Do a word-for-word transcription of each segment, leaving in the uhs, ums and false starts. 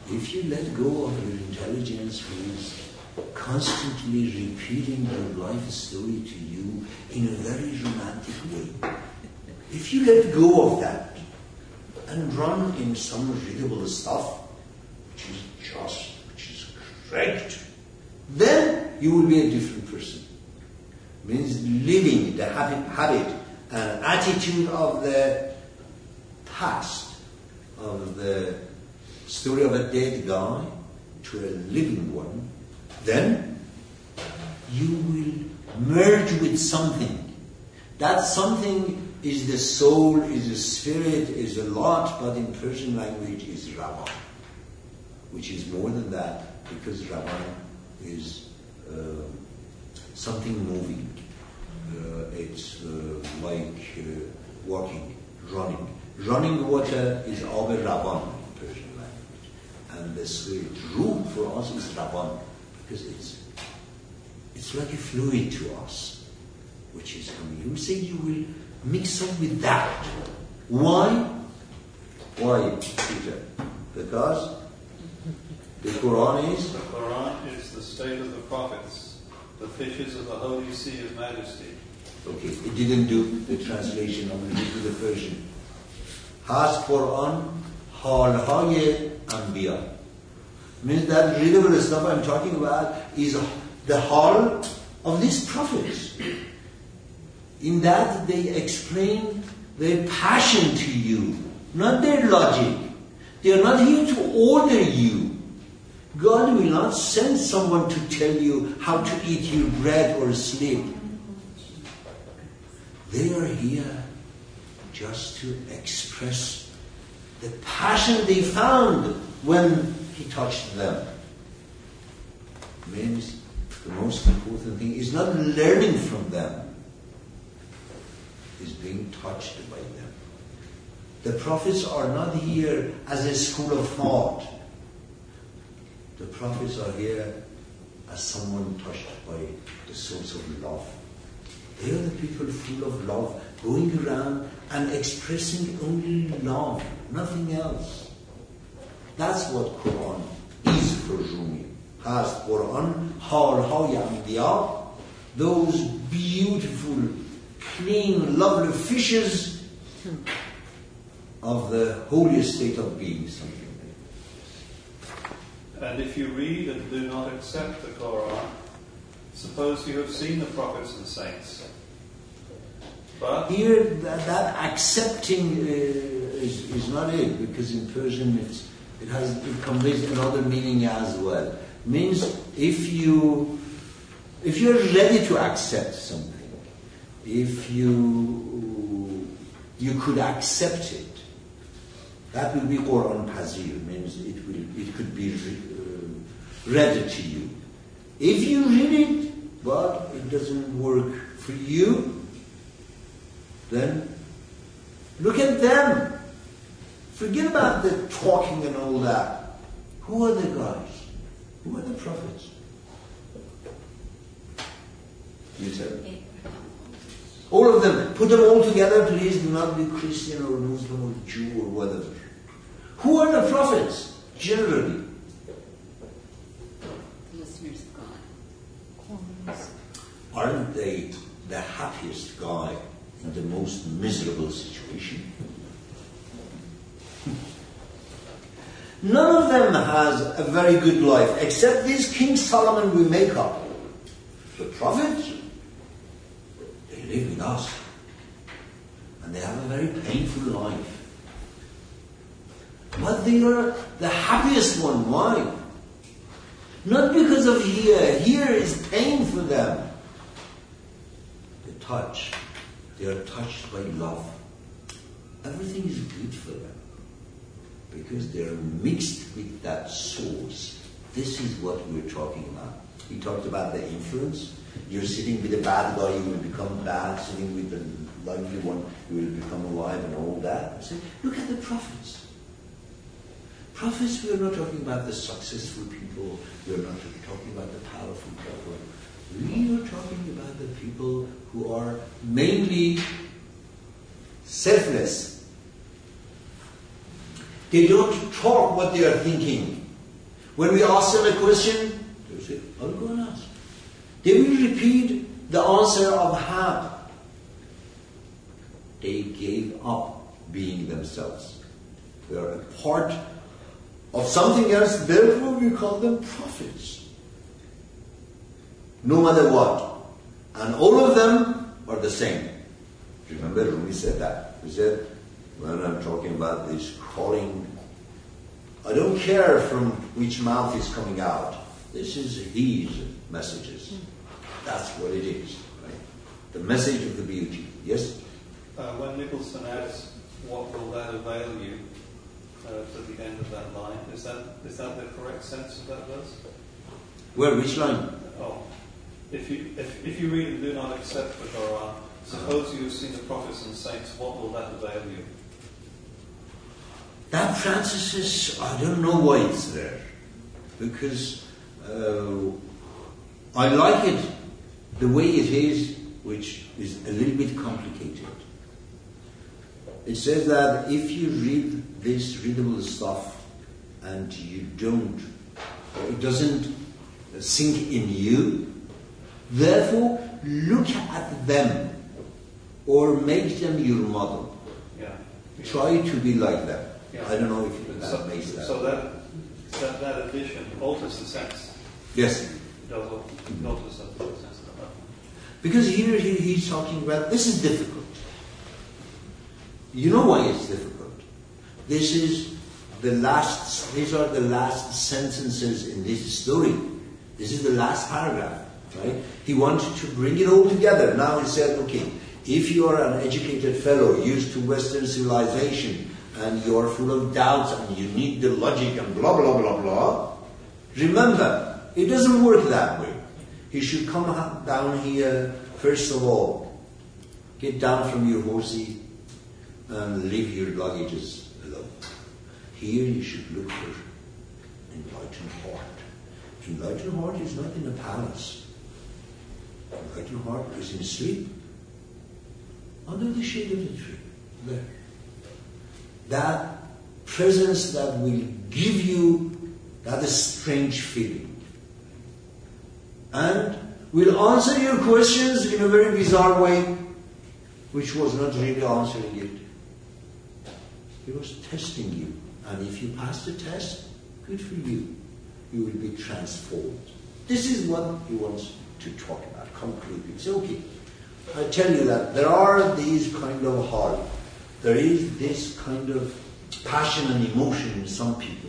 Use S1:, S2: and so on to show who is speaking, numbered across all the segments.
S1: if you let go of your intelligence, who is constantly repeating your life story to you in a very romantic way, if you let go of that and run in some readable stuff, which is just, which is correct, then you will be a different person. Means living the habit, habit and attitude of the past, of the story of a dead guy to a living one, then you will merge with something. That something is the soul, is the spirit, is a lot, but in Persian language is Ravan, which is more than that, because Ravan is uh, something moving. Uh, it's uh, like uh, walking, running. Running water is Ab Ravan in Persian language. And the spirit, Ruh for us is Ravan, because it's it's like a fluid to us, which is coming. You say you will mix up with that. Why? Why, Peter? Because the Quran is?
S2: The Quran is the state of the prophets, the fishes of the Holy Sea of Majesty.
S1: Okay, it didn't do the translation, I'm going to do the Persian. Has Quran halhay anbiya. Means that readable stuff I'm talking about is the hall of these prophets. In that they explain their passion to you, not their logic. They are not here to order you. God will not send someone to tell you how to eat your bread or sleep. They are here just to express the passion they found when He touched them. Means the most important thing is not learning from them, is being touched by them. The prophets are not here as a school of thought. The prophets are here as someone touched by the source of love. They are the people full of love, going around and expressing only love, nothing else. That's what Quran is for Rumi. Has Quran, halhay anbiya, those beautiful, clean, lovely fishes of the holy state of being, something like that.
S2: And if you read and do not accept the Quran, suppose you have seen the prophets and saints. But
S1: here, that, that accepting uh, is, is not it, because in Persian it's, it has it conveys another meaning as well. Means if you if you're ready to accept something, if you you could accept it, that will be Quran Pazir. Means it will it could be uh, read to you. If you read it, but it doesn't work for you, then look at them. Forget about the talking and all that. Who are the guys? Who are the prophets? You tell me. All of them. Put them all together, please. Do not be Christian or Muslim or Jew or whatever. Who are the prophets, generally?
S3: Listeners of God.
S1: Aren't they the happiest guy in the most miserable situation? None of them has a very good life, except this King Solomon we make up. The prophets, they live with us. And they have a very painful life. But they are the happiest one. Why? Not because of here. Here is pain for them. They touch. They are touched by love. Everything is good for them. Because they are mixed with that source. This is what we're talking about. He talked about the influence. You're sitting with a bad guy, you will become bad. Sitting with the lovely one, you will become alive and all that. I say, look at the prophets. Prophets, we are not talking about the successful people. We are not talking about the powerful people. We are talking about the people who are mainly selfless. They don't talk what they are thinking. When we ask them a question, they will say, I'll go and ask. They will repeat the answer of Ham. They gave up being themselves. They are a part of something else, therefore we call them prophets. No matter what. And all of them are the same. Remember when we said that? We said, when I'm talking about this calling, I don't care from which mouth is coming out. This is his messages. That's what it is. Right? The message of the beauty. Yes?
S2: Uh, when Nicholson adds, what will that avail you, uh, to the end of that line, is that is that the correct sense of that verse?
S1: Where? Which line?
S2: Oh, if you if, if you read and do not accept the Quran, suppose you have seen the prophets and saints, what will that avail you?
S1: That, Francis, is, I don't know why it's there. Because uh, I like it the way it is, which is a little bit complicated. It says that if you read this readable stuff and you don't, or it doesn't sink in you, therefore look at them or make them your model.
S2: Yeah. Yeah.
S1: Try to be like them.
S2: Yeah.
S1: I don't know if that
S2: so,
S1: makes that.
S2: So that, that that addition alters the sense.
S1: Yes.
S2: It does alter the sense of that.
S1: Because here he, he's talking about, this is difficult. You know why it's difficult? This is the last, these are the last sentences in this story. This is the last paragraph, right? He wanted to bring it all together. Now he said, okay, if you are an educated fellow used to Western civilization and you are full of doubts and you need the logic and blah, blah, blah, blah, remember, it doesn't work that way. You should come down here, first of all, get down from your horsey and leave your luggages alone. Here you should look for enlightened heart. Enlightened heart is not in a palace. Enlightened heart is in sleep, under the shade of the tree, there. That presence that will give you that strange feeling. And will answer your questions in a very bizarre way, which was not really answering it. He was testing you. And if you pass the test, good for you. You will be transformed. This is what he wants to talk about, concretely. It's okay. I tell you that there are these kind of heart. There is this kind of passion and emotion in some people.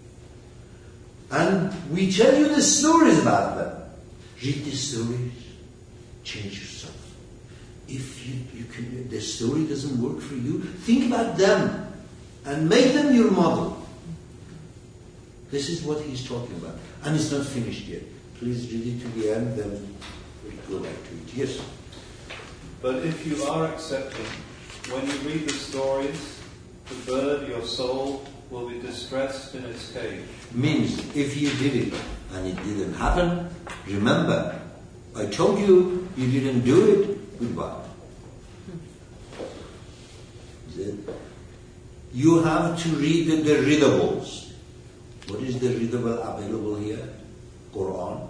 S1: And we tell you the stories about them. Read the stories. Change yourself. If you, you can, the story doesn't work for you, think about them and make them your model. This is what he's talking about. And it's not finished yet. Please read it to the end, then we'll go back to it. Yes?
S2: But if you are accepting, when you read the stories, the bird, your soul, will be distressed in its cage.
S1: Means, if you did it and it didn't happen, remember, I told you you didn't do it, goodbye. You have to read the, the readables. What is the readable available here? Quran.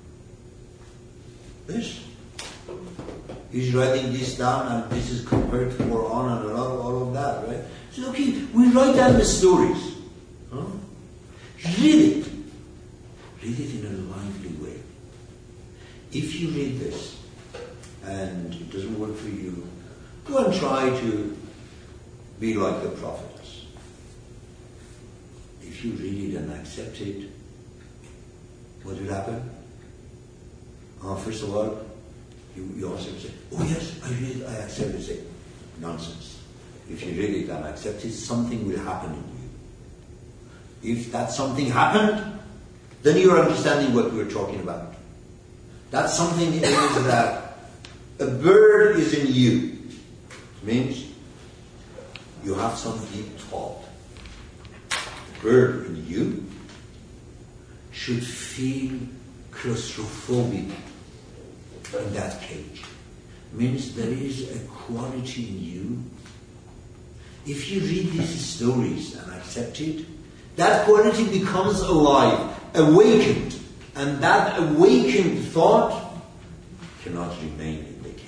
S1: This. He's writing this down and this is compared to Quran and all, all of that, right? So okay, we write down the stories. Huh? Read it. Read it in a lively way. If you read this and it doesn't work for you, go and try to be like the prophets. If you read it and accept it, what will happen? Uh, first of all, you, you also say, oh yes, I read it, I accept it. Say, nonsense. If you read it and accept it, something will happen in you. If that something happened, then you are understanding what we're talking about. That something is that a bird is in you. Means you have some deep thought. The bird in you should feel claustrophobic in that cage. Means there is a quality in you. If you read these stories and accept it, that quality becomes alive. awakened. And that awakened thought cannot remain in the